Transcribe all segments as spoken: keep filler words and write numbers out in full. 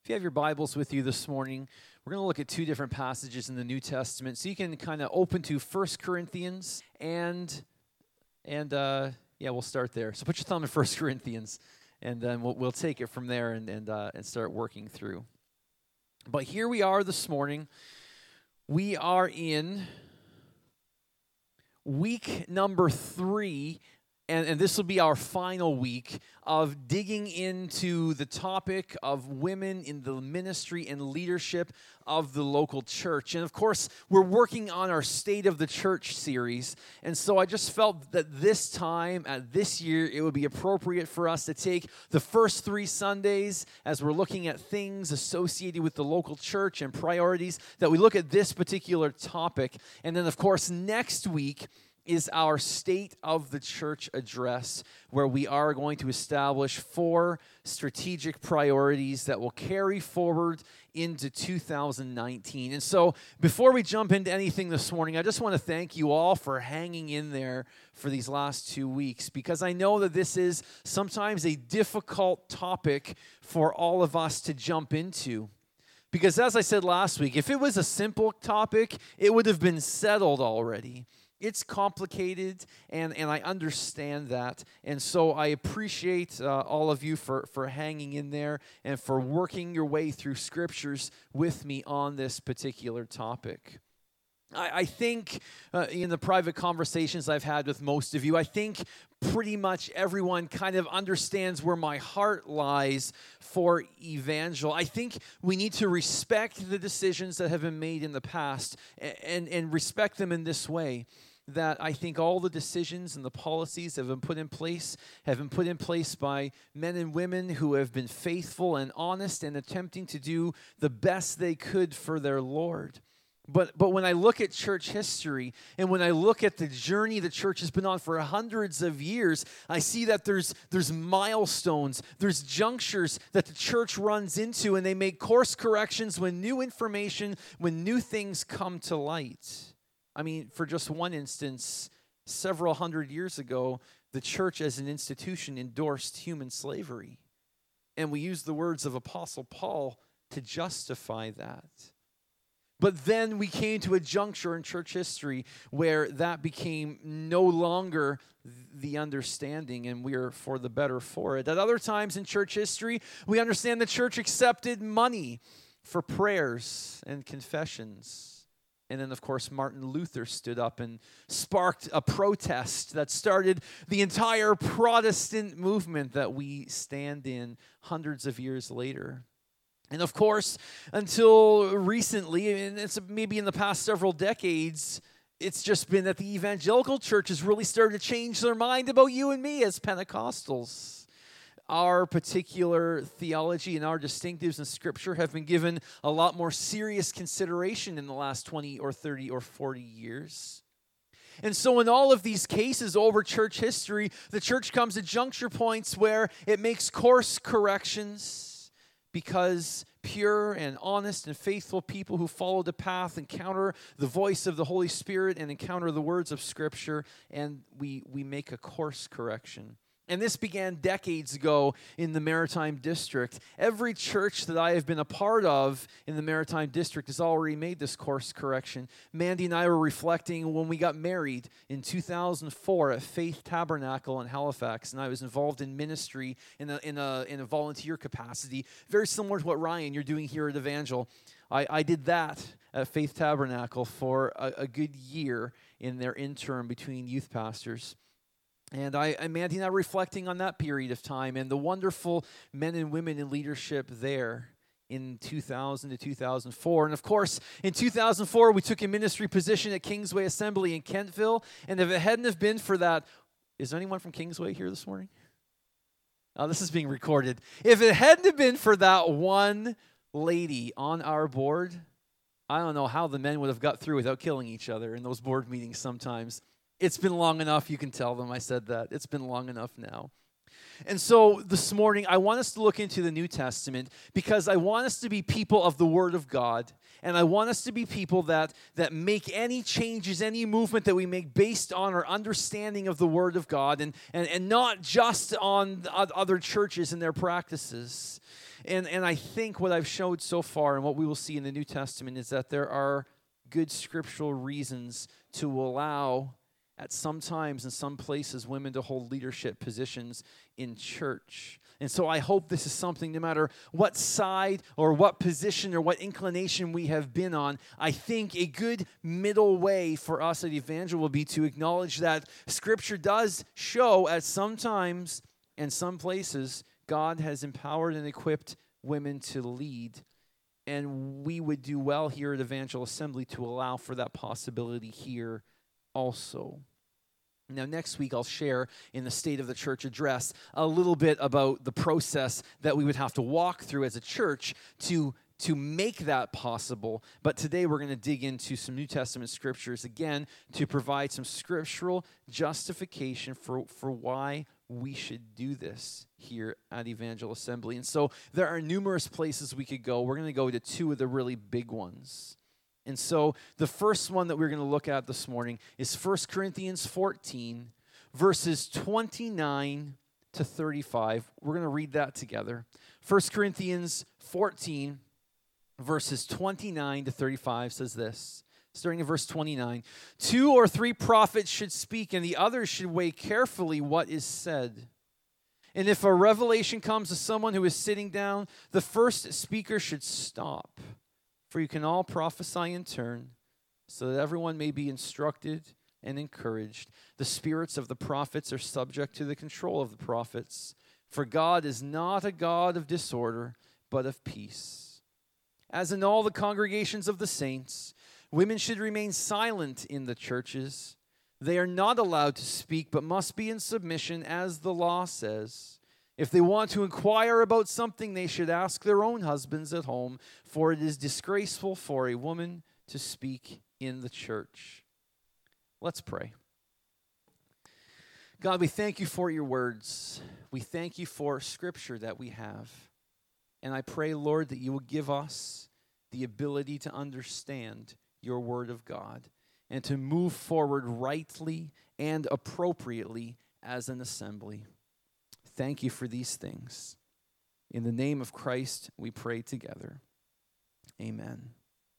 you have your Bibles with you this morning, we're going to look at two different passages in the New Testament. So you can kind of open to First Corinthians and, and uh, yeah, we'll start there. So put your thumb in First Corinthians, and then we'll, we'll take it from there and, and, uh, and start working through. But here we are this morning. We are in week number three, and, and this will be our final week of digging into the topic of women in the ministry and leadership of the local church. And of course, we're working on our State of the Church series, and so I just felt that this time, at this year, it would be appropriate for us to take the first three Sundays as we're looking at things associated with the local church and priorities, that we look at this particular topic. And then, of course, next week is our State of the Church address, where we are going to establish four strategic priorities that will carry forward into two thousand nineteen. And so before we jump into anything this morning, I just want to thank you all for hanging in there for these last two weeks, because I know that this is sometimes a difficult topic for all of us to jump into. Because as I said last week, if it was a simple topic, it would have been settled already. It's complicated, and, and I understand that, and so I appreciate uh, all of you for, for hanging in there and for working your way through scriptures with me on this particular topic. I, I think uh, in the private conversations I've had with most of you, I think pretty much everyone kind of understands where my heart lies for evangel. I think we need to respect the decisions that have been made in the past and, and, and respect them in this way. That I think all the decisions and the policies that have been put in place have been put in place by men and women who have been faithful and honest and attempting to do the best they could for their Lord. But but when I look at church history and when I look at the journey the church has been on for hundreds of years, I see that there's there's milestones, there's junctures that the church runs into, and they make course corrections when new information, when new things come to light. I mean, for just one instance, several hundred years ago, the church as an institution endorsed human slavery. And we use the words of Apostle Paul to justify that. But then we came to a juncture in church history where that became no longer the understanding, and we are for the better for it. At other times in church history, we understand the church accepted money for prayers and confessions. And then, of course, Martin Luther stood up and sparked a protest that started the entire Protestant movement that we stand in hundreds of years later. And, of course, until recently, and it's maybe in the past several decades, it's just been that the evangelical church has really started to change their mind about you and me as Pentecostals. Our particular theology and our distinctives in Scripture have been given a lot more serious consideration in the last twenty or thirty or forty years. And so in all of these cases over church history, the church comes to juncture points where it makes course corrections because pure and honest and faithful people who follow the path encounter the voice of the Holy Spirit and encounter the words of Scripture, and we, we make a course correction. And this began decades ago in the Maritime District. Every church that I have been a part of in the Maritime District has already made this course correction. Mandy and I were reflecting when we got married in two thousand four at Faith Tabernacle in Halifax, and I was involved in ministry in a, in a, in a volunteer capacity, very similar to what, Ryan, you're doing here at Evangel. I, I did that at Faith Tabernacle for a, a good year in their interim between youth pastors. And I, and Mandy and I reflecting on that period of time and the wonderful men and women in leadership there in two thousand to two thousand four. And of course, in two thousand four, we took a ministry position at Kingsway Assembly in Kentville. And if it hadn't have been for that, is there anyone from Kingsway here this morning? Oh, this is being recorded. If it hadn't have been for that one lady on our board, I don't know how the men would have got through without killing each other in those board meetings sometimes. It's been long enough, you can tell them I said that. It's been long enough now. And so this morning, I want us to look into the New Testament because I want us to be people of the Word of God. And I want us to be people that, that make any changes, any movement that we make based on our understanding of the Word of God and, and, and not just on other churches and their practices. And, and I think what I've showed so far and what we will see in the New Testament is that there are good scriptural reasons to allow, at some times in some places, women to hold leadership positions in church. And so I hope this is something, no matter what side or what position or what inclination we have been on, I think a good middle way for us at Evangel will be to acknowledge that Scripture does show at some times and some places God has empowered and equipped women to lead. And we would do well here at Evangel Assembly to allow for that possibility here also. Now, next week, I'll share in the State of the Church address a little bit about the process that we would have to walk through as a church to, to make that possible. But today, we're going to dig into some New Testament scriptures, again, to provide some scriptural justification for, for why we should do this here at Evangel Assembly. And so there are numerous places we could go. We're going to go to two of the really big ones. And so the first one that we're going to look at this morning is First Corinthians fourteen, verses twenty-nine to thirty-five. We're going to read that together. First Corinthians fourteen, verses twenty-nine to thirty-five says this. Starting in verse twenty-nine, two or three prophets should speak, and the others should weigh carefully what is said. And if a revelation comes to someone who is sitting down, the first speaker should stop. For you can all prophesy in turn, so that everyone may be instructed and encouraged. The spirits of the prophets are subject to the control of the prophets. For God is not a God of disorder, but of peace. As in all the congregations of the saints, women should remain silent in the churches. They are not allowed to speak, but must be in submission, as the law says. If they want to inquire about something, they should ask their own husbands at home, for it is disgraceful for a woman to speak in the church. Let's pray. God, we thank you for your words. We thank you for scripture that we have. And I pray, Lord, that you will give us the ability to understand your word of God and to move forward rightly and appropriately as an assembly. Thank you for these things. In the name of Christ, we pray together. Amen.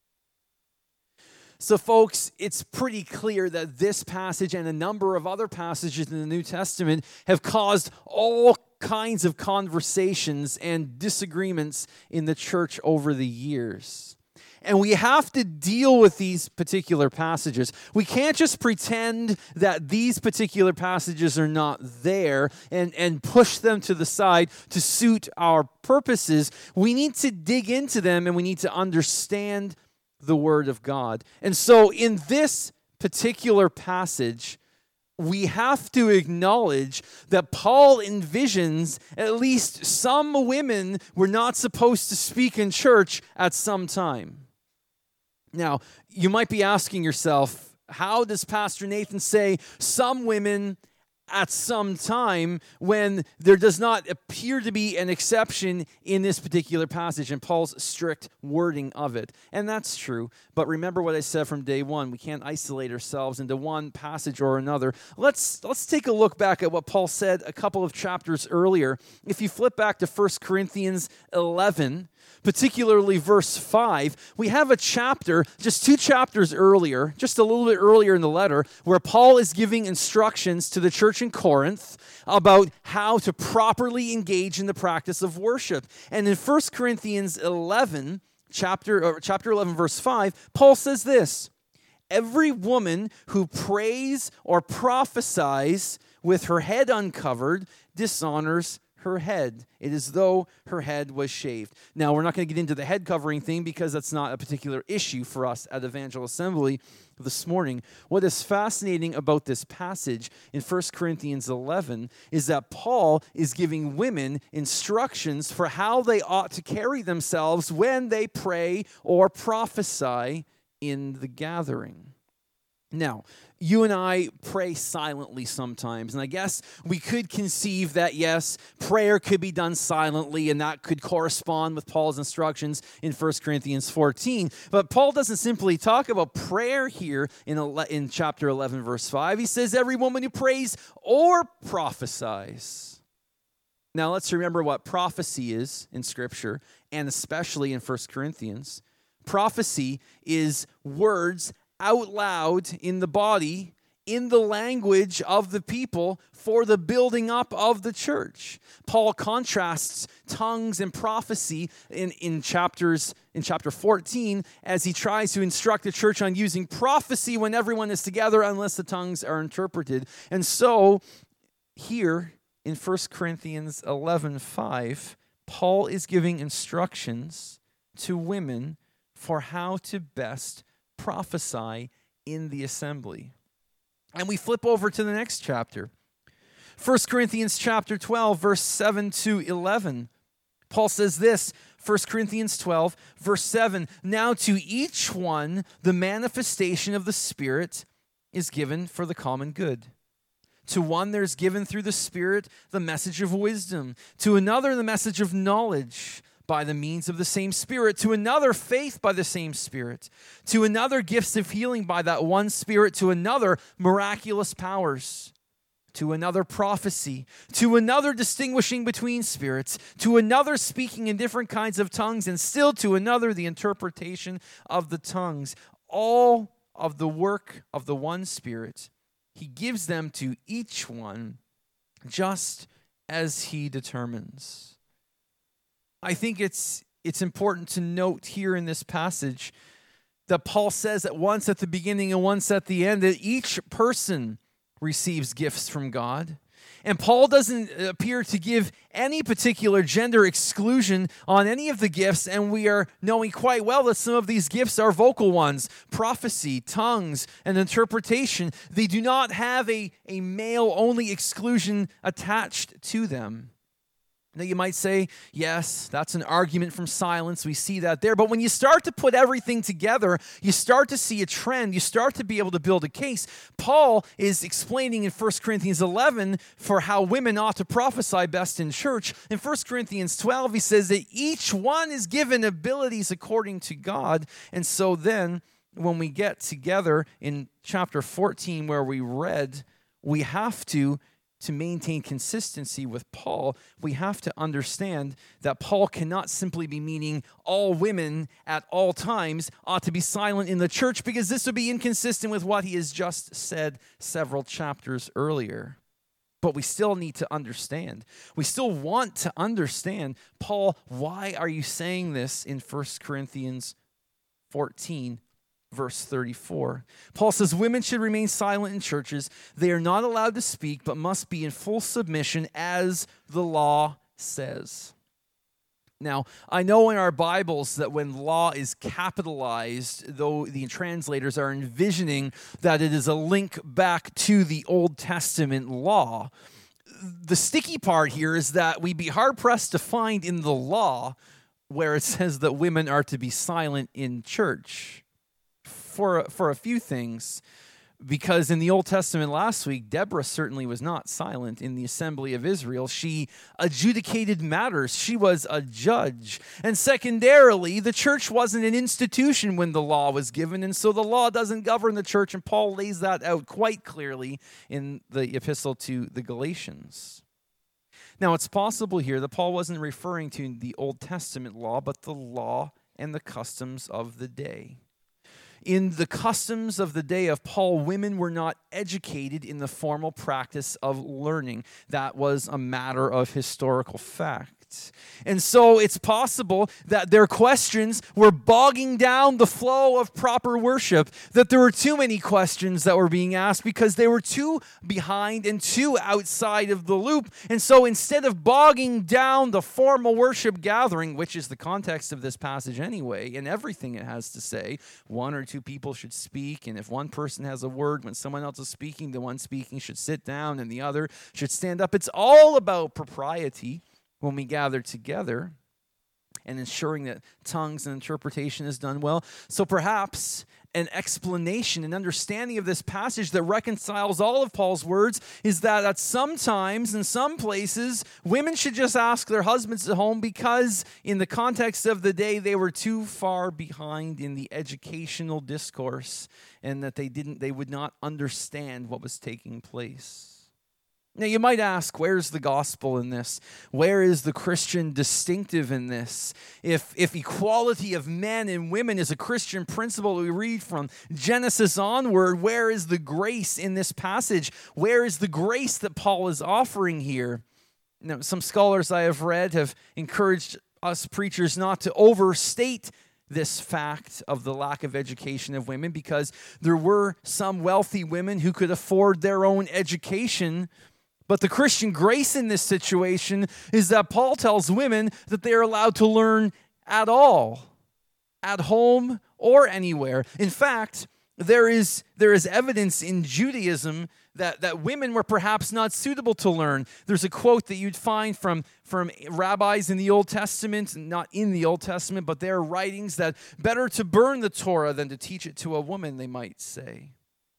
So, folks, it's pretty clear that this passage and a number of other passages in the New Testament have caused all kinds of conversations and disagreements in the church over the years. And we have to deal with these particular passages. We can't just pretend that these particular passages are not there and, and push them to the side to suit our purposes. We need to dig into them and we need to understand the Word of God. And so in this particular passage, we have to acknowledge that Paul envisions at least some women were not supposed to speak in church at some time. Now, you might be asking yourself, how does Pastor Nathan say some women at some time when there does not appear to be an exception in this particular passage and Paul's strict wording of it? And that's true. But remember what I said from day one. We can't isolate ourselves into one passage or another. Let's, let's take a look back at what Paul said a couple of chapters earlier. If you flip back to First Corinthians eleven, particularly verse five, we have a chapter, just two chapters earlier, just a little bit earlier in the letter, where Paul is giving instructions to the church in Corinth about how to properly engage in the practice of worship. And in First Corinthians eleven, chapter, or chapter eleven, verse five, Paul says this: every woman who prays or prophesies with her head uncovered dishonors her head. It is though her head was shaved. Now, we're not going to get into the head covering thing because that's not a particular issue for us at Evangel Assembly this morning. What is fascinating about this passage in First Corinthians eleven is that Paul is giving women instructions for how they ought to carry themselves when they pray or prophesy in the gathering. Now, you and I pray silently sometimes, and I guess we could conceive that, yes, prayer could be done silently, and that could correspond with Paul's instructions in First Corinthians fourteen. But Paul doesn't simply talk about prayer here in, in chapter eleven, verse five. He says every woman who prays or prophesies. Now let's remember what prophecy is in Scripture, and especially in First Corinthians. Prophecy is words out loud in the body, in the language of the people, for the building up of the church. Paul contrasts tongues and prophecy in, in chapters in chapter fourteen as he tries to instruct the church on using prophecy when everyone is together unless the tongues are interpreted. And so here in First Corinthians eleven five, Paul is giving instructions to women for how to best prophesy in the assembly. And we flip over to the next chapter. First Corinthians chapter twelve, verse seven to eleven. Paul says this, First Corinthians twelve, verse seven, "Now to each one the manifestation of the Spirit is given for the common good. To one there's given through the Spirit the message of wisdom, to another the message of knowledge by the means of the same Spirit, to another faith by the same Spirit, to another gifts of healing by that one Spirit, to another miraculous powers, to another prophecy, to another distinguishing between spirits, to another speaking in different kinds of tongues, and still to another the interpretation of the tongues. All of the work of the one Spirit, He gives them to each one just as He determines." I think it's it's important to note here in this passage that Paul says at once at the beginning and once at the end that each person receives gifts from God. And Paul doesn't appear to give any particular gender exclusion on any of the gifts, and we are knowing quite well that some of these gifts are vocal ones, prophecy, tongues, and interpretation. They do not have a, a male-only exclusion attached to them. Now you might say, yes, that's an argument from silence. We see that there. But when you start to put everything together, you start to see a trend. You start to be able to build a case. Paul is explaining in First Corinthians eleven for how women ought to prophesy best in church. In First Corinthians twelve, he says that each one is given abilities according to God. And so then when we get together in chapter fourteen where we read, we have to To maintain consistency with Paul, we have to understand that Paul cannot simply be meaning all women at all times ought to be silent in the church, because this would be inconsistent with what he has just said several chapters earlier. But we still need to understand. We still want to understand, Paul, why are you saying this in First Corinthians fourteen? Verse thirty-four. Paul says, "Women should remain silent in churches. They are not allowed to speak, but must be in full submission as the law says." Now, I know in our Bibles that when law is capitalized, though the translators are envisioning that it is a link back to the Old Testament law. The sticky part here is that we'd be hard-pressed to find in the law where it says that women are to be silent in church. For, for a few things, because in the Old Testament last week, Deborah certainly was not silent in the assembly of Israel. She adjudicated matters. She was a judge. And secondarily, the church wasn't an institution when the law was given, and so the law doesn't govern the church, and Paul lays that out quite clearly in the epistle to the Galatians. Now, it's possible here that Paul wasn't referring to the Old Testament law, but the law and the customs of the day. In the customs of the day of Paul, women were not educated in the formal practice of learning. That was a matter of historical fact. And so it's possible that their questions were bogging down the flow of proper worship, that there were too many questions that were being asked because they were too behind and too outside of the loop. And so instead of bogging down the formal worship gathering, which is the context of this passage anyway, and everything it has to say, one or two people should speak, and if one person has a word when someone else is speaking, the one speaking should sit down and the other should stand up. It's all about propriety when we gather together and ensuring that tongues and interpretation is done well. So perhaps an explanation, an understanding of this passage that reconciles all of Paul's words is that at some times, in some places, women should just ask their husbands at home because in the context of the day, they were too far behind in the educational discourse and that they didn't, they would not understand what was taking place. Now, you might ask, where's the gospel in this? Where is the Christian distinctive in this? If, if equality of men and women is a Christian principle that we read from Genesis onward, where is the grace in this passage? Where is the grace that Paul is offering here? Now, some scholars I have read have encouraged us preachers not to overstate this fact of the lack of education of women, because there were some wealthy women who could afford their own education. But the Christian grace in this situation is that Paul tells women that they are allowed to learn at all, at home or anywhere. In fact, there is, there is evidence in Judaism that, that women were perhaps not suitable to learn. There's a quote that you'd find from, from rabbis in the Old Testament, not in the Old Testament, but their writings, that better to burn the Torah than to teach it to a woman, they might say.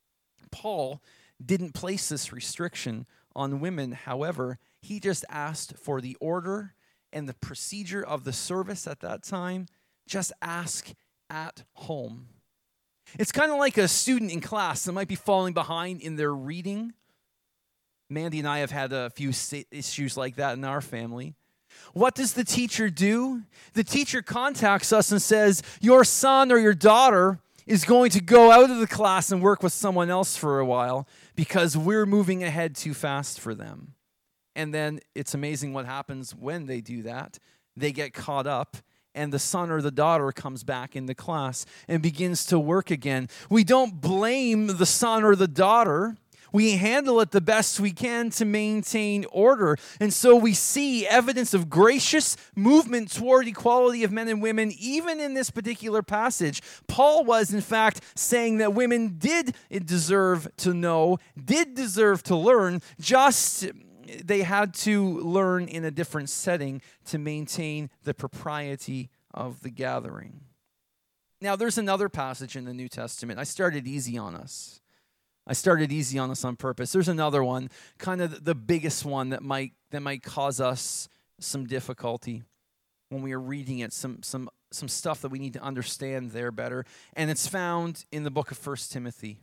Paul didn't place this restriction on women. However, he just asked for the order and the procedure of the service at that time. Just ask at home. It's kind of like a student in class that might be falling behind in their reading. Mandy and I have had a few issues like that in our family. What does the teacher do? The teacher contacts us and says, your son or your daughter is going to go out of the class and work with someone else for a while because we're moving ahead too fast for them. And then it's amazing what happens when they do that. They get caught up, and the son or the daughter comes back into class and begins to work again. We don't blame the son or the daughter. We handle it the best we can to maintain order. And so we see evidence of gracious movement toward equality of men and women, even in this particular passage. Paul was, in fact, saying that women did deserve to know, did deserve to learn, just they had to learn in a different setting to maintain the propriety of the gathering. Now, there's another passage in the New Testament. I started easy on us. I started easy on us on purpose. There's another one, kind of the biggest one that might that might cause us some difficulty when we are reading it, some some some stuff that we need to understand there better. And it's found in the book of First Timothy.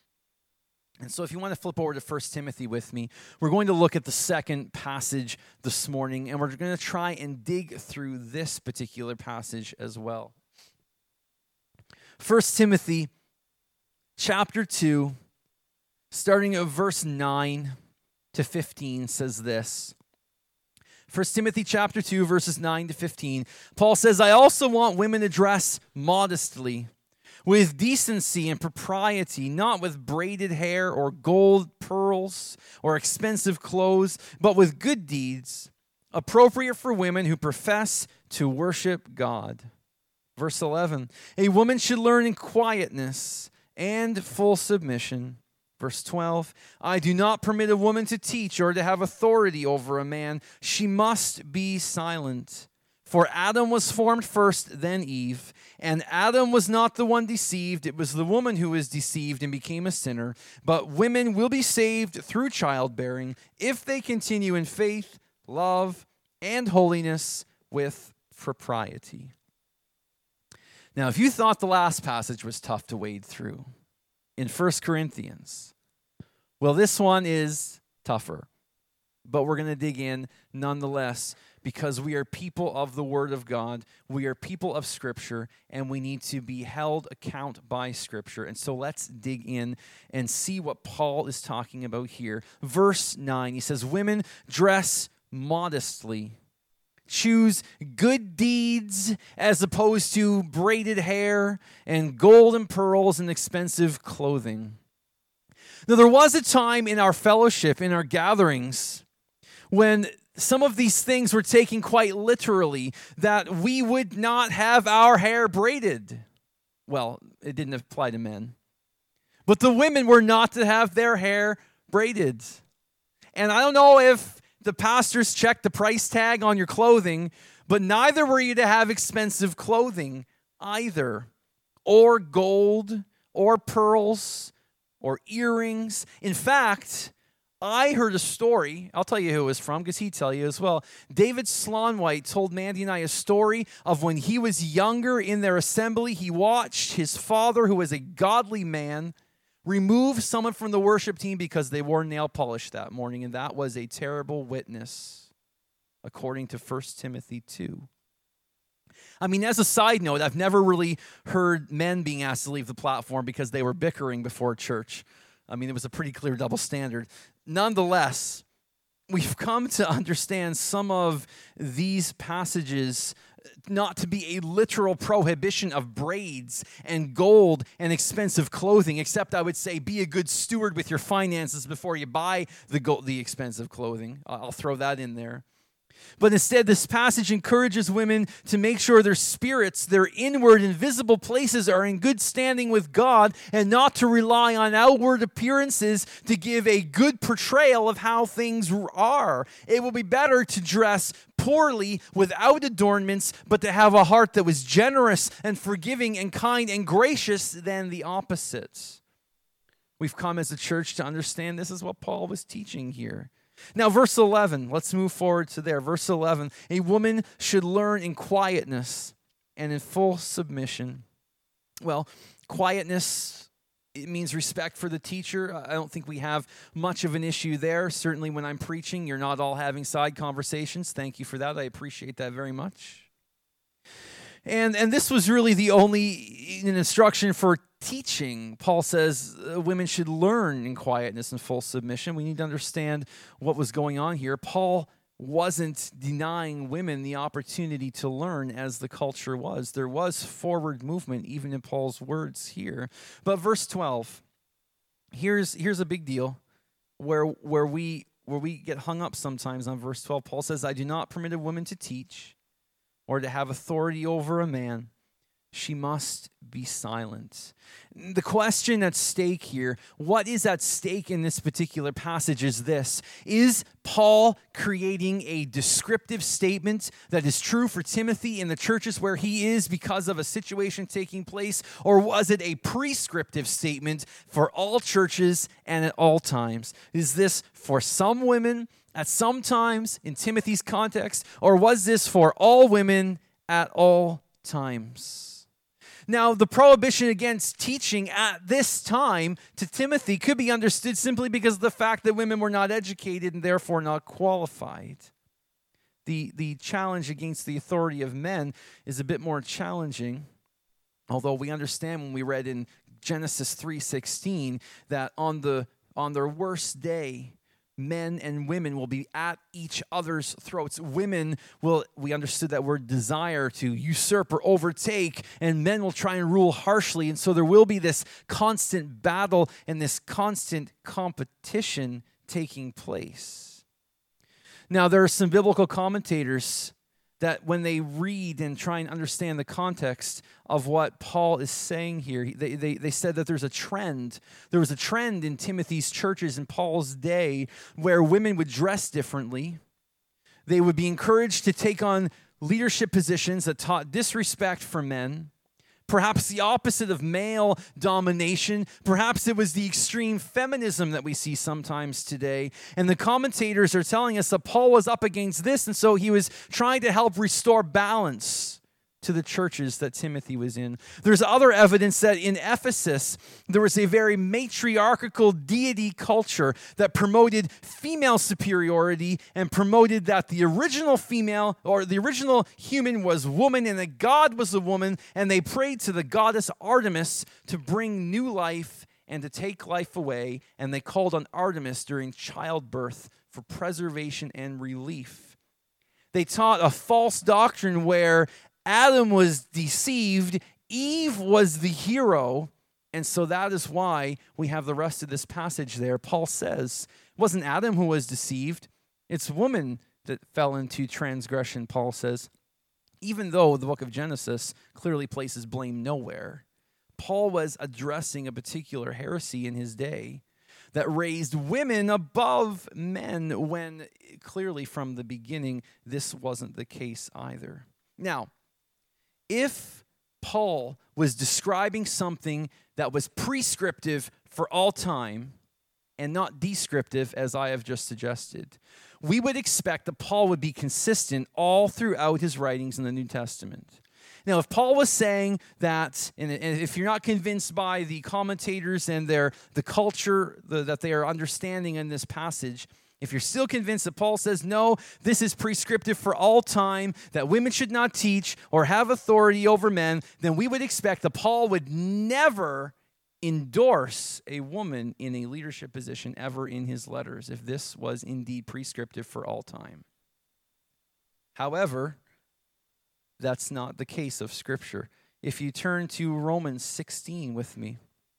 And so if you want to flip over to First Timothy with me, we're going to look at the second passage this morning, and we're going to try and dig through this particular passage as well. First Timothy chapter two, starting at verse nine to fifteen, says this. First Timothy chapter two, verses nine to fifteen. Paul says, I also want women to dress modestly, with decency and propriety, not with braided hair or gold pearls or expensive clothes, but with good deeds, appropriate for women who profess to worship God. Verse eleven, a woman should learn in quietness and full submission. Verse twelve, I do not permit a woman to teach or to have authority over a man. She must be silent. For Adam was formed first, then Eve. And Adam was not the one deceived. It was the woman who was deceived and became a sinner. But women will be saved through childbearing if they continue in faith, love, and holiness with propriety. Now, if you thought the last passage was tough to wade through in First Corinthians, well, this one is tougher. But we're going to dig in nonetheless, because we are people of the Word of God. We are people of Scripture, and we need to be held account by Scripture. And so let's dig in and see what Paul is talking about here. Verse nine, he says, women, dress modestly. Choose good deeds as opposed to braided hair and gold and pearls and expensive clothing. Now, there was a time in our fellowship, in our gatherings, when some of these things were taken quite literally, that we would not have our hair braided. Well, it didn't apply to men. But the women were not to have their hair braided. And I don't know if the pastors checked the price tag on your clothing, but neither were you to have expensive clothing either, or gold, or pearls, or earrings. In fact, I heard a story. I'll tell you who it was from, because he'd tell you as well. David Slonwhite told Mandy and I a story of when he was younger in their assembly. He watched his father, who was a godly man, remove someone from the worship team because they wore nail polish that morning, and that was a terrible witness, according to First Timothy two. I mean, as a side note, I've never really heard men being asked to leave the platform because they were bickering before church. I mean, it was a pretty clear double standard. Nonetheless, we've come to understand some of these passages not to be a literal prohibition of braids and gold and expensive clothing, except I would say be a good steward with your finances before you buy the gold, the expensive clothing. I'll throw that in there. But instead, this passage encourages women to make sure their spirits, their inward and visible places are in good standing with God, and not to rely on outward appearances to give a good portrayal of how things are. It will be better to dress poorly without adornments, but to have a heart that was generous and forgiving and kind and gracious than the opposite. We've come as a church to understand this is what Paul was teaching here. Now, verse eleven, let's move forward to there. Verse eleven, a woman should learn in quietness and in full submission. Well, quietness, it means respect for the teacher. I don't think we have much of an issue there. Certainly when I'm preaching, you're not all having side conversations. Thank you for that. I appreciate that very much. And, and this was really the only instruction for teaching. Paul says uh, women should learn in quietness and full submission. We need to understand what was going on here. Paul wasn't denying women the opportunity to learn as the culture was. There was forward movement even in Paul's words here. But verse twelve, here's here's a big deal where where we where we get hung up sometimes on verse twelve. Paul says, I do not permit a woman to teach or to have authority over a man. She must be silent. The question at stake here, what is at stake in this particular passage is this. Is Paul creating a descriptive statement that is true for Timothy in the churches where he is because of a situation taking place? Or was it a prescriptive statement for all churches and at all times? Is this for some women at some times in Timothy's context? Or was this for all women at all times? Now, the prohibition against teaching at this time to Timothy could be understood simply because of the fact that women were not educated and therefore not qualified. The, the challenge against the authority of men is a bit more challenging, although we understand when we read in Genesis three sixteen that on the on their worst day, men and women will be at each other's throats. Women will, we understood that word desire, to usurp or overtake, and men will try and rule harshly. And so there will be this constant battle and this constant competition taking place. Now, there are some biblical commentators that when they read and try and understand the context of what Paul is saying here, they, they, they said that there's a trend. There was a trend in Timothy's churches in Paul's day where women would dress differently. They would be encouraged to take on leadership positions that taught disrespect for men. Perhaps the opposite of male domination. Perhaps it was the extreme feminism that we see sometimes today. And the commentators are telling us that Paul was up against this, and so he was trying to help restore balance to the churches that Timothy was in. There's other evidence that in Ephesus, there was a very matriarchal deity culture that promoted female superiority and promoted that the original female or the original human was woman and that God was a woman, and they prayed to the goddess Artemis to bring new life and to take life away, and they called on Artemis during childbirth for preservation and relief. They taught a false doctrine where Adam was deceived, Eve was the hero, and so that is why we have the rest of this passage there. Paul says, it wasn't Adam who was deceived, it's woman that fell into transgression, Paul says. Even though the book of Genesis clearly places blame nowhere, Paul was addressing a particular heresy in his day that raised women above men when clearly from the beginning this wasn't the case either. Now, if Paul was describing something that was prescriptive for all time and not descriptive, as I have just suggested, we would expect that Paul would be consistent all throughout his writings in the New Testament. Now, if Paul was saying that, and if you're not convinced by the commentators and their the culture the, that they are understanding in this passage, if you're still convinced that Paul says, no, this is prescriptive for all time, that women should not teach or have authority over men, then we would expect that Paul would never endorse a woman in a leadership position ever in his letters, if this was indeed prescriptive for all time. However, that's not the case of Scripture. If you turn to Romans sixteen with me.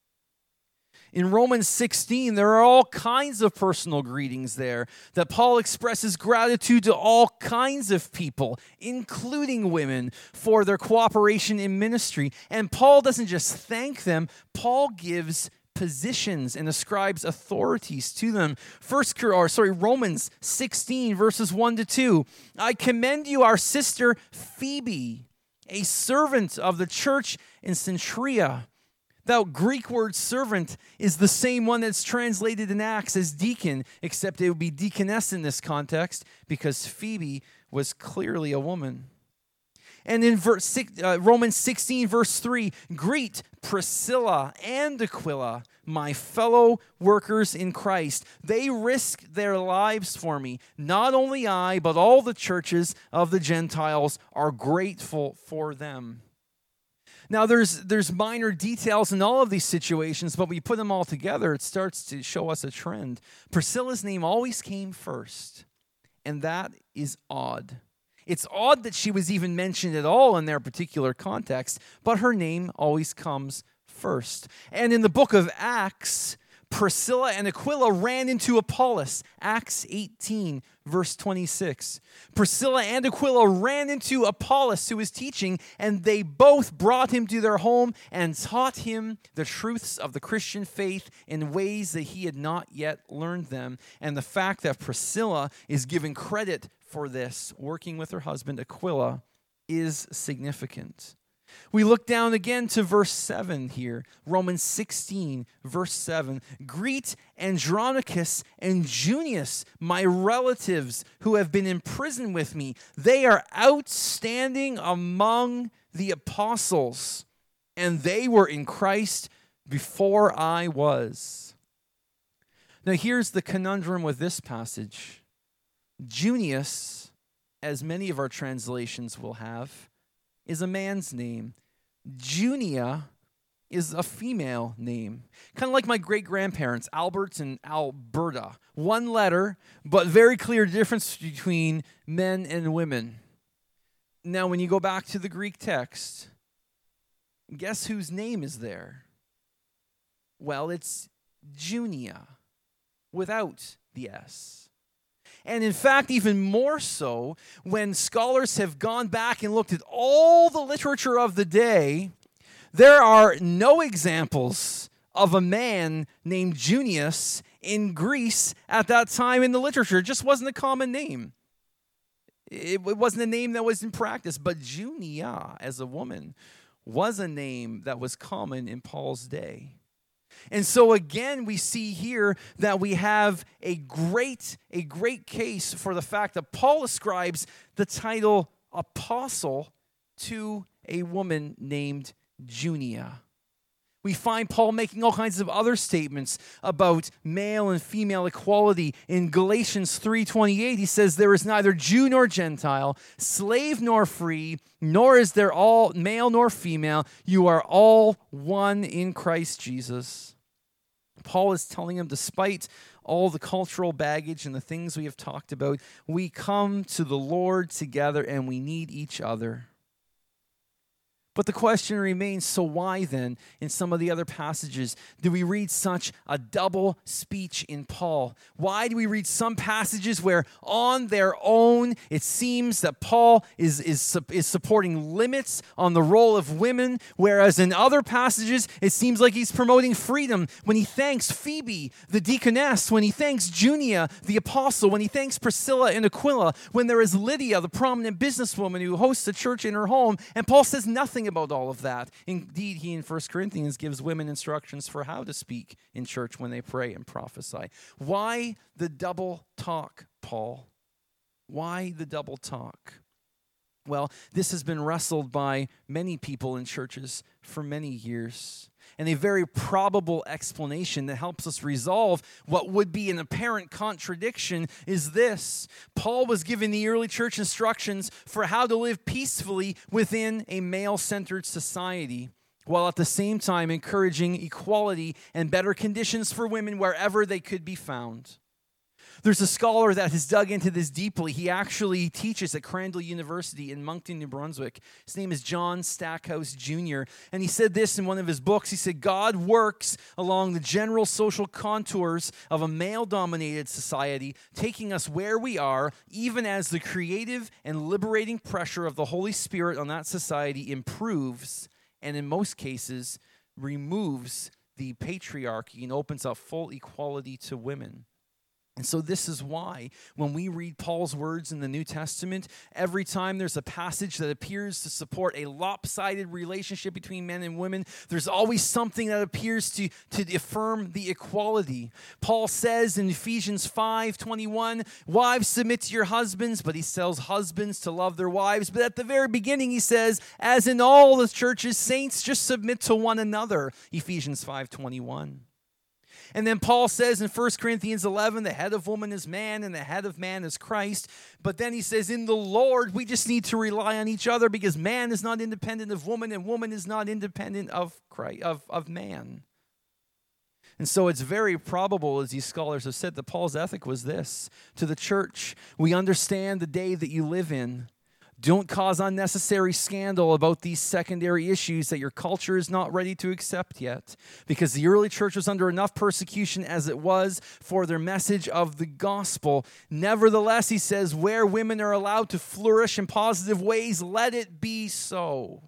In Romans sixteen, there are all kinds of personal greetings there that Paul expresses gratitude to all kinds of people, including women, for their cooperation in ministry. And Paul doesn't just thank them, Paul gives positions and ascribes authorities to them. First, or sorry, Romans sixteen, verses one to two. I commend you, our sister Phoebe, a servant of the church in Cenchrea. That Greek word servant is the same one that's translated in Acts as deacon, except it would be deaconess in this context because Phoebe was clearly a woman. And in verse six, uh, Romans sixteen, verse three, greet Priscilla and Aquila, my fellow workers in Christ. They risked their lives for me. Not only I, but all the churches of the Gentiles are grateful for them. Now, there's there's minor details in all of these situations, but we put them all together, it starts to show us a trend. Priscilla's name always came first, and that is odd. It's odd that she was even mentioned at all in their particular context, but her name always comes first. And in the book of Acts, Priscilla and Aquila ran into Apollos. Acts eighteen, verse twenty-six. Priscilla and Aquila ran into Apollos who was teaching, and they both brought him to their home and taught him the truths of the Christian faith in ways that he had not yet learned them. And the fact that Priscilla is given credit for this, working with her husband Aquila, is significant. We look down again to verse seven here. Romans sixteen, verse seven. Greet Andronicus and Junius, my relatives who have been in prison with me. They are outstanding among the apostles, and they were in Christ before I was. Now here's the conundrum with this passage. Junius, as many of our translations will have, is a man's name. Junia is a female name. Kind of like my great-grandparents, Albert and Alberta. One letter, but very clear difference between men and women. Now, when you go back to the Greek text, guess whose name is there? Well, it's Junia, without the S. And in fact, even more so, when scholars have gone back and looked at all the literature of the day, there are no examples of a man named Junius in Greece at that time in the literature. It just wasn't a common name. It, it wasn't a name that was in practice, but Junia, as a woman, was a name that was common in Paul's day. And so again, we see here that we have a great, a great case for the fact that Paul ascribes the title apostle to a woman named Junia. We find Paul making all kinds of other statements about male and female equality. In Galatians three twenty-eight, he says, there is neither Jew nor Gentile, slave nor free, nor is there all male nor female. You are all one in Christ Jesus. Paul is telling him, despite all the cultural baggage and the things we have talked about, we come to the Lord together and we need each other. But the question remains, so why then, in some of the other passages, do we read such a double speech in Paul? Why do we read some passages where on their own it seems that Paul is, is, is supporting limits on the role of women, whereas in other passages it seems like he's promoting freedom when he thanks Phoebe, the deaconess, when he thanks Junia, the apostle, when he thanks Priscilla and Aquila, when there is Lydia, the prominent businesswoman who hosts a church in her home, and Paul says nothing about all of that. Indeed, he in First Corinthians gives women instructions for how to speak in church when they pray and prophesy. Why the double talk, Paul? Why the double talk? Well, this has been wrestled by many people in churches for many years. And a very probable explanation that helps us resolve what would be an apparent contradiction is this. Paul was giving the early church instructions for how to live peacefully within a male-centered society, while at the same time encouraging equality and better conditions for women wherever they could be found. There's a scholar that has dug into this deeply. He actually teaches at Crandall University in Moncton, New Brunswick. His name is John Stackhouse Junior And he said this in one of his books. He said, God works along the general social contours of a male-dominated society, taking us where we are, even as the creative and liberating pressure of the Holy Spirit on that society improves, and in most cases, removes the patriarchy and opens up full equality to women. And so this is why when we read Paul's words in the New Testament, every time there's a passage that appears to support a lopsided relationship between men and women, there's always something that appears to, to affirm the equality. Paul says in Ephesians five twenty-one, wives, submit to your husbands, but he tells husbands to love their wives. But at the very beginning he says, as in all the churches, saints, just submit to one another, Ephesians five twenty-one. And then Paul says in First Corinthians eleven, the head of woman is man and the head of man is Christ. But then he says, in the Lord, we just need to rely on each other because man is not independent of woman and woman is not independent of Christ, of, of man. And so it's very probable, as these scholars have said, that Paul's ethic was this. To the church, we understand the day that you live in. Don't cause unnecessary scandal about these secondary issues that your culture is not ready to accept yet, because the early church was under enough persecution as it was for their message of the gospel. Nevertheless, he says, where women are allowed to flourish in positive ways, let it be so.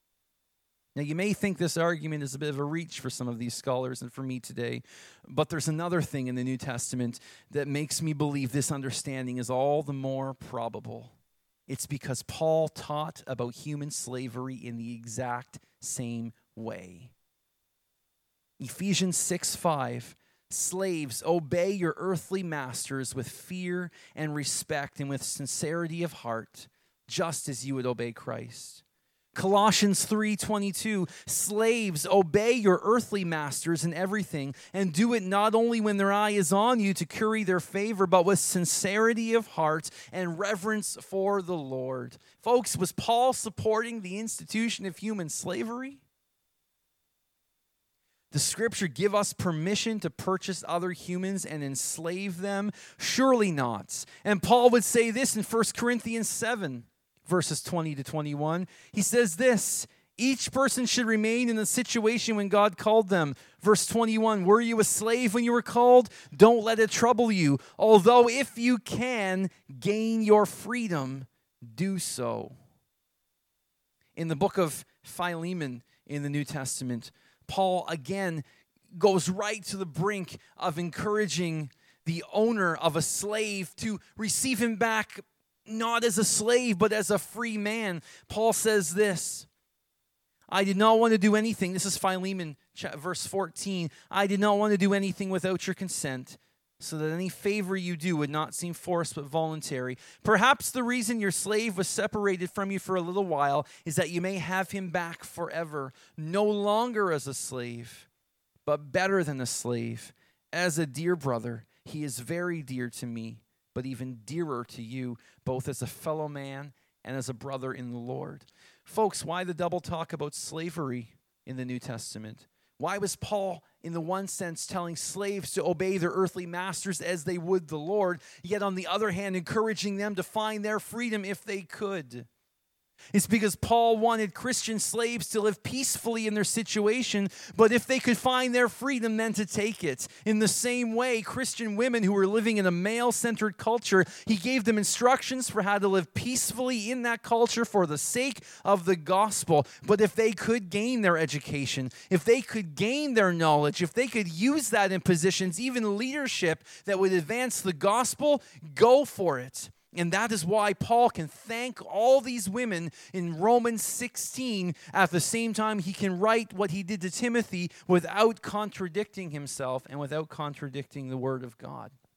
Now, you may think this argument is a bit of a reach for some of these scholars and for me today, but there's another thing in the New Testament that makes me believe this understanding is all the more probable. It's because Paul taught about human slavery in the exact same way. Ephesians six five, slaves, obey your earthly masters with fear and respect and with sincerity of heart, just as you would obey Christ. Colossians three twenty-two, slaves, obey your earthly masters in everything, and do it not only when their eye is on you to curry their favor, but with sincerity of heart and reverence for the Lord. Folks, was Paul supporting the institution of human slavery? Does Scripture give us permission to purchase other humans and enslave them? Surely not. And Paul would say this in First Corinthians seven. Verses twenty to twenty-one, he says this, each person should remain in the situation when God called them. Verse twenty-one, were you a slave when you were called? Don't let it trouble you. Although if you can gain your freedom, do so. In the book of Philemon in the New Testament, Paul again goes right to the brink of encouraging the owner of a slave to receive him back not as a slave, but as a free man. Paul says this, I did not want to do anything. This is Philemon, verse fourteen. I did not want to do anything without your consent, so that any favor you do would not seem forced but voluntary. Perhaps the reason your slave was separated from you for a little while is that you may have him back forever, no longer as a slave, but better than a slave, as a dear brother. He is very dear to me, but even dearer to you, both as a fellow man and as a brother in the Lord. Folks, why the double talk about slavery in the New Testament? Why was Paul, in the one sense, telling slaves to obey their earthly masters as they would the Lord, yet on the other hand, encouraging them to find their freedom if they could? It's because Paul wanted Christian slaves to live peacefully in their situation, but if they could find their freedom, then to take it. In the same way, Christian women who were living in a male-centered culture, he gave them instructions for how to live peacefully in that culture for the sake of the gospel. But if they could gain their education, if they could gain their knowledge, if they could use that in positions, even leadership, that would advance the gospel, go for it. And that is why Paul can thank all these women in Romans sixteen at the same time he can write what he did to Timothy without contradicting himself and without contradicting the word of God.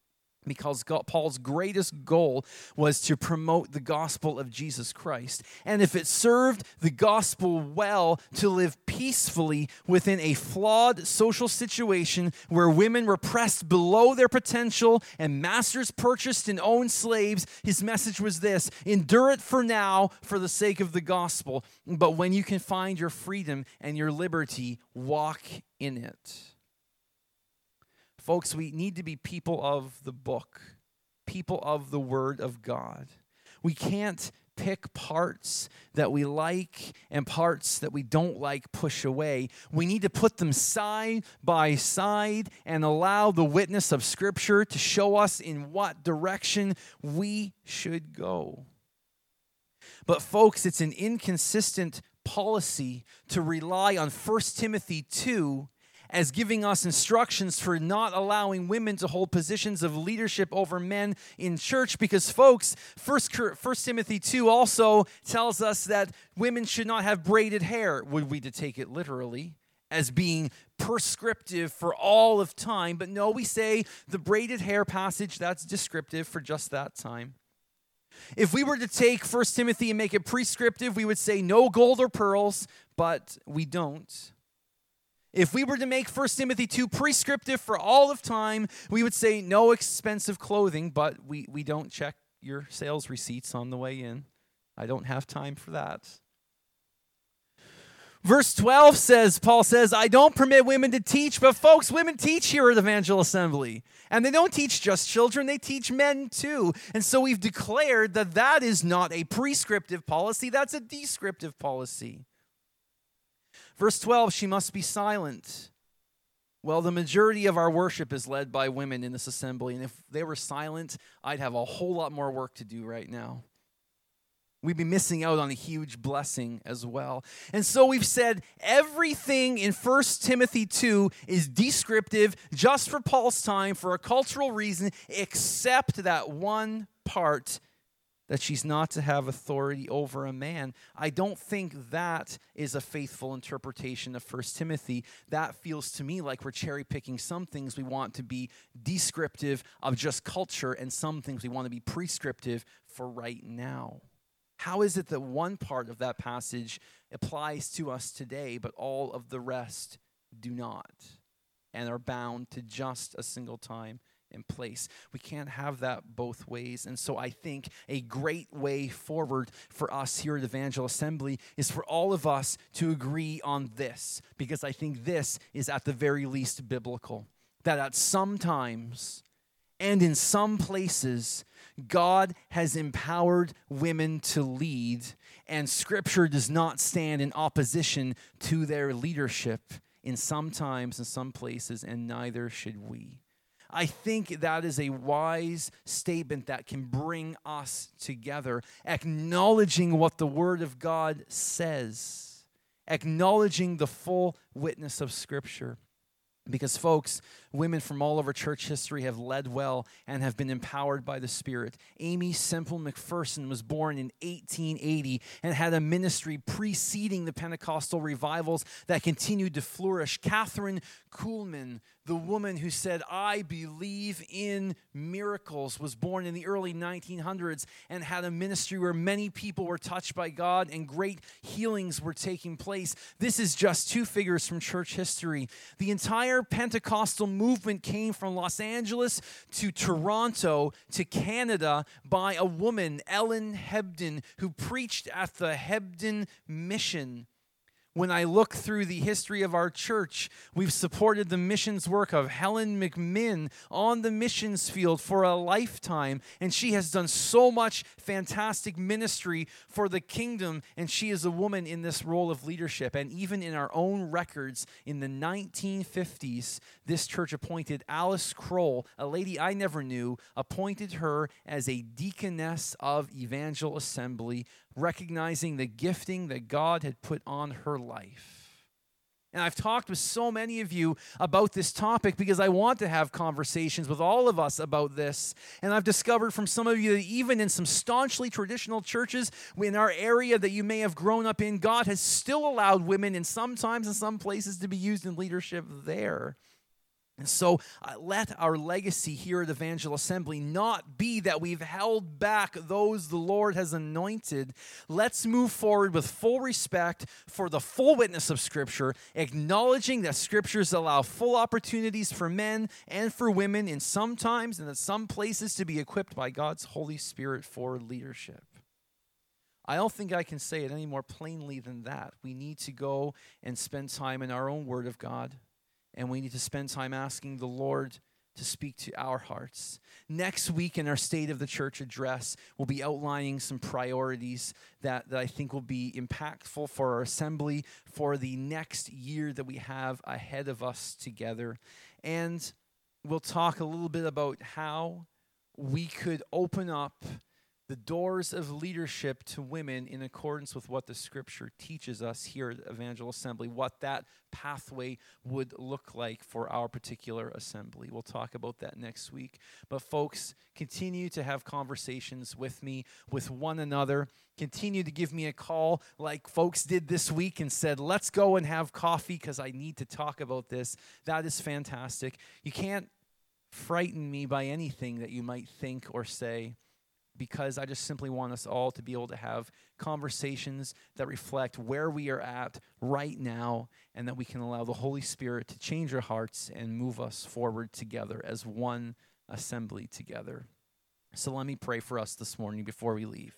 because God, Paul's greatest goal was to promote the gospel of Jesus Christ. And if it served the gospel well to live peacefully within a flawed social situation where women were pressed below their potential and masters purchased and owned slaves, his message was this: endure it for now for the sake of the gospel. But when you can find your freedom and your liberty, walk in it. Folks, we need to be people of the book, people of the Word of God. We can't pick parts that we like and parts that we don't like, push away. We need to put them side by side and allow the witness of Scripture to show us in what direction we should go. But folks, it's an inconsistent policy to rely on First Timothy two as giving us instructions for not allowing women to hold positions of leadership over men in church, because folks, First Timothy two also tells us that women should not have braided hair. Would we to take it literally as being prescriptive for all of time? But no, we say the braided hair passage, that's descriptive for just that time. If we were to take First Timothy and make it prescriptive, we would say no gold or pearls, but we don't. If we were to make First Timothy two prescriptive for all of time, we would say no expensive clothing, but we, we don't check your sales receipts on the way in. I don't have time for that. Verse twelve says, Paul says, I don't permit women to teach, but folks, women teach here at Evangel Assembly. And they don't teach just children, they teach men too. And so we've declared that that is not a prescriptive policy, that's a descriptive policy. Verse twelve, she must be silent. Well, the majority of our worship is led by women in this assembly, and if they were silent, I'd have a whole lot more work to do right now. We'd be missing out on a huge blessing as well. And so we've said everything in First Timothy two is descriptive just for Paul's time for a cultural reason, except that one part that she's not to have authority over a man. I don't think that is a faithful interpretation of First Timothy. That feels to me like we're cherry-picking some things we want to be descriptive of just culture and some things we want to be prescriptive for right now. How is it that one part of that passage applies to us today, but all of the rest do not and are bound to just a single time in place? We can't have that both ways. And so I think a great way forward for us here at Evangel Assembly is for all of us to agree on this, because I think this is at the very least biblical, that at some times and in some places, God has empowered women to lead, and Scripture does not stand in opposition to their leadership in some times and some places, and neither should we. I think that is a wise statement that can bring us together, acknowledging what the Word of God says, acknowledging the full witness of Scripture. Because, folks, women from all over church history have led well and have been empowered by the Spirit. Amy Semple McPherson was born in eighteen eighty and had a ministry preceding the Pentecostal revivals that continued to flourish. Catherine Kuhlman, the woman who said, I believe in miracles, was born in the early nineteen hundreds and had a ministry where many people were touched by God and great healings were taking place. This is just two figures from church history. The entire Pentecostal movement came from Los Angeles to Toronto to Canada by a woman, Ellen Hebden, who preached at the Hebden Mission. When I look through the history of our church, we've supported the missions work of Helen McMinn on the missions field for a lifetime, and she has done so much fantastic ministry for the kingdom, and she is a woman in this role of leadership. And even in our own records, in the nineteen fifties, this church appointed Alice Kroll, a lady I never knew, appointed her as a deaconess of Evangel Assembly, recognizing the gifting that God had put on her life. And I've talked with so many of you about this topic because I want to have conversations with all of us about this. And I've discovered from some of you that even in some staunchly traditional churches in our area that you may have grown up in, God has still allowed women in some times and some places to be used in leadership there. And so uh, let our legacy here at Evangel Assembly not be that we've held back those the Lord has anointed. Let's move forward with full respect for the full witness of Scripture, acknowledging that Scriptures allow full opportunities for men and for women in some times and in some places to be equipped by God's Holy Spirit for leadership. I don't think I can say it any more plainly than that. We need to go and spend time in our own Word of God. And we need to spend time asking the Lord to speak to our hearts. Next week in our State of the Church address, we'll be outlining some priorities that, that I think will be impactful for our assembly for the next year that we have ahead of us together. And we'll talk a little bit about how we could open up the doors of leadership to women in accordance with what the Scripture teaches us here at Evangel Assembly, what that pathway would look like for our particular assembly. We'll talk about that next week. But folks, continue to have conversations with me, with one another. Continue to give me a call like folks did this week and said, let's go and have coffee because I need to talk about this. That is fantastic. You can't frighten me by anything that you might think or say, because I just simply want us all to be able to have conversations that reflect where we are at right now, and that we can allow the Holy Spirit to change our hearts and move us forward together as one assembly together. So let me pray for us this morning before we leave.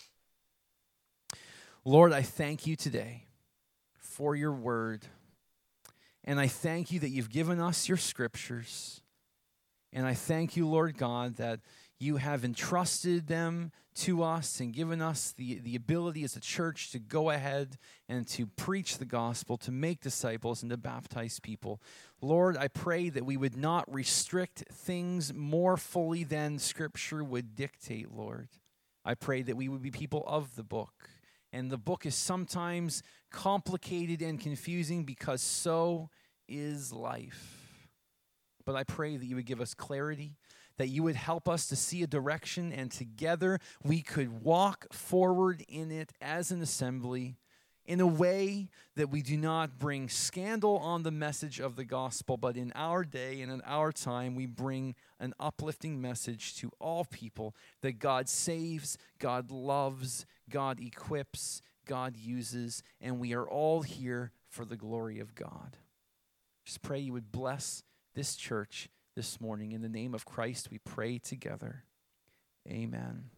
Lord, I thank you today for your word, and I thank you that you've given us your Scriptures, and I thank you, Lord God, that you have entrusted them to us and given us the, the ability as a church to go ahead and to preach the gospel, to make disciples, and to baptize people. Lord, I pray that we would not restrict things more fully than Scripture would dictate, Lord. I pray that we would be people of the book. And the book is sometimes complicated and confusing because so is life. But I pray that you would give us clarity, that you would help us to see a direction, and together we could walk forward in it as an assembly in a way that we do not bring scandal on the message of the gospel, but in our day and in our time, we bring an uplifting message to all people that God saves, God loves, God equips, God uses, and we are all here for the glory of God. Just pray you would bless this church this morning. In the name of Christ, we pray together. Amen.